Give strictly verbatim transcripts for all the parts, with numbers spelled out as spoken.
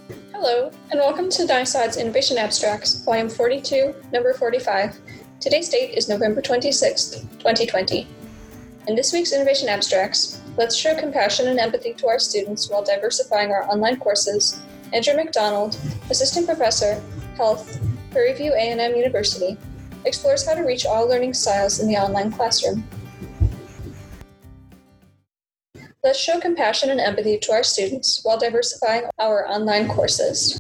Hello, and welcome to NISOD's Innovation Abstracts, Volume forty-two, Number forty-five. Today's date is November twenty-sixth, twenty twenty. In this week's Innovation Abstracts, let's show compassion and empathy to our students while diversifying our online courses. Andrew McDonald, Assistant Professor, Health, Prairie View A and M University, explores how to reach all learning styles in the online classroom. Let's show compassion and empathy to our students while diversifying our online courses.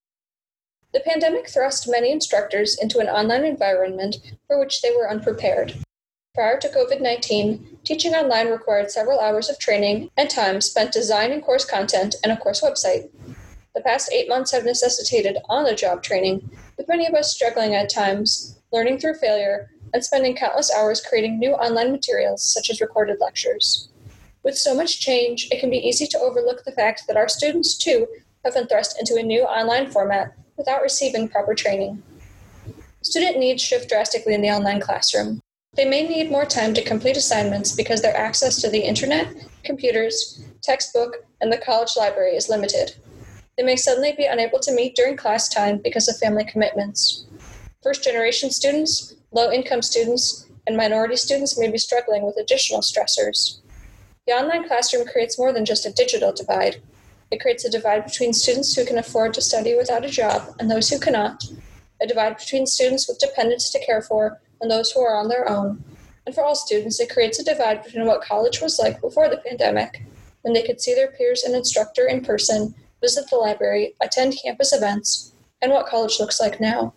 The pandemic thrust many instructors into an online environment for which they were unprepared. Prior to covid nineteen, teaching online required several hours of training and time spent designing course content and a course website. The past eight months have necessitated on-the-job training, with many of us struggling at times, learning through failure, and spending countless hours creating new online materials such as recorded lectures. With so much change, it can be easy to overlook the fact that our students, too, have been thrust into a new online format without receiving proper training. Student needs shift drastically in the online classroom. They may need more time to complete assignments because their access to the internet, computers, textbook, and the college library is limited. They may suddenly be unable to meet during class time because of family commitments. First-generation students, low-income students, and minority students may be struggling with additional stressors. The online classroom creates more than just a digital divide. It creates a divide between students who can afford to study without a job and those who cannot, a divide between students with dependents to care for and those who are on their own. And for all students, it creates a divide between what college was like before the pandemic, when they could see their peers and instructor in person, visit the library, attend campus events, and what college looks like now.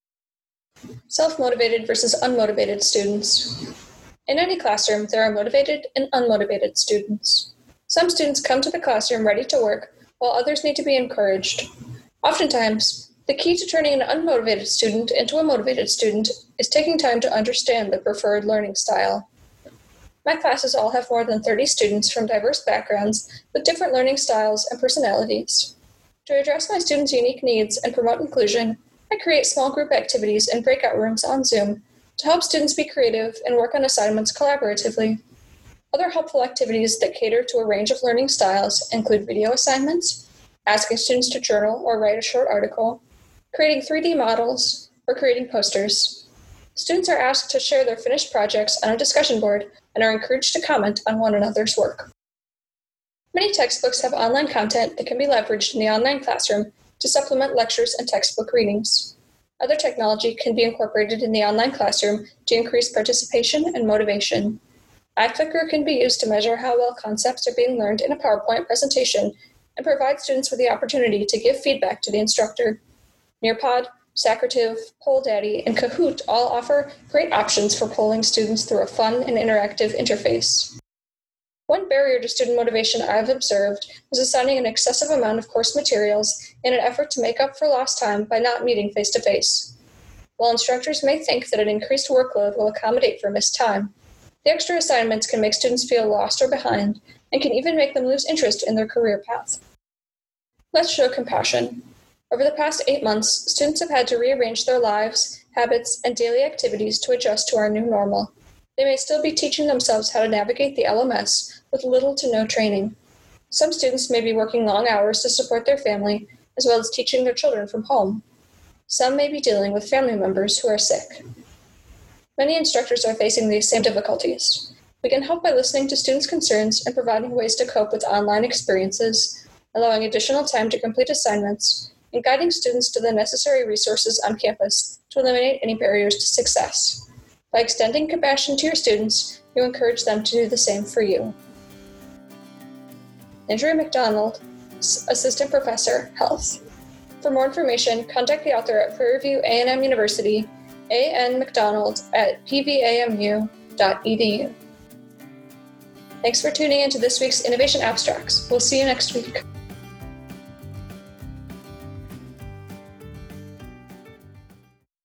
Self-motivated versus unmotivated students. In any classroom, there are motivated and unmotivated students. Some students come to the classroom ready to work, while others need to be encouraged. Oftentimes, the key to turning an unmotivated student into a motivated student is taking time to understand the preferred learning style. My classes all have more than thirty students from diverse backgrounds with different learning styles and personalities. To address my students' unique needs and promote inclusion, I create small group activities and breakout rooms on Zoom to help students be creative and work on assignments collaboratively. Other helpful activities that cater to a range of learning styles include video assignments, asking students to journal or write a short article, creating three D models, or creating posters. Students are asked to share their finished projects on a discussion board and are encouraged to comment on one another's work. Many textbooks have online content that can be leveraged in the online classroom to supplement lectures and textbook readings. Other technology can be incorporated in the online classroom to increase participation and motivation. iClicker can be used to measure how well concepts are being learned in a PowerPoint presentation and provide students with the opportunity to give feedback to the instructor. Nearpod, Socrative, PollDaddy, and Kahoot all offer great options for polling students through a fun and interactive interface. One barrier to student motivation I've observed is assigning an excessive amount of course materials in an effort to make up for lost time by not meeting face-to-face. While instructors may think that an increased workload will accommodate for missed time, the extra assignments can make students feel lost or behind and can even make them lose interest in their career path. Let's show compassion. Over the past eight months, students have had to rearrange their lives, habits, and daily activities to adjust to our new normal. They may still be teaching themselves how to navigate the L M S with little to no training. Some students may be working long hours to support their family, as well as teaching their children from home. Some may be dealing with family members who are sick. Many instructors are facing these same difficulties. We can help by listening to students' concerns and providing ways to cope with online experiences, allowing additional time to complete assignments, and guiding students to the necessary resources on campus to eliminate any barriers to success. By extending compassion to your students, you encourage them to do the same for you. Andrew McDonald, Assistant Professor, Health. For more information, contact the author at Prairie View A and M University, A N McDonald at p v a m u dot e d u. Thanks for tuning in to this week's Innovation Abstracts. We'll see you next week.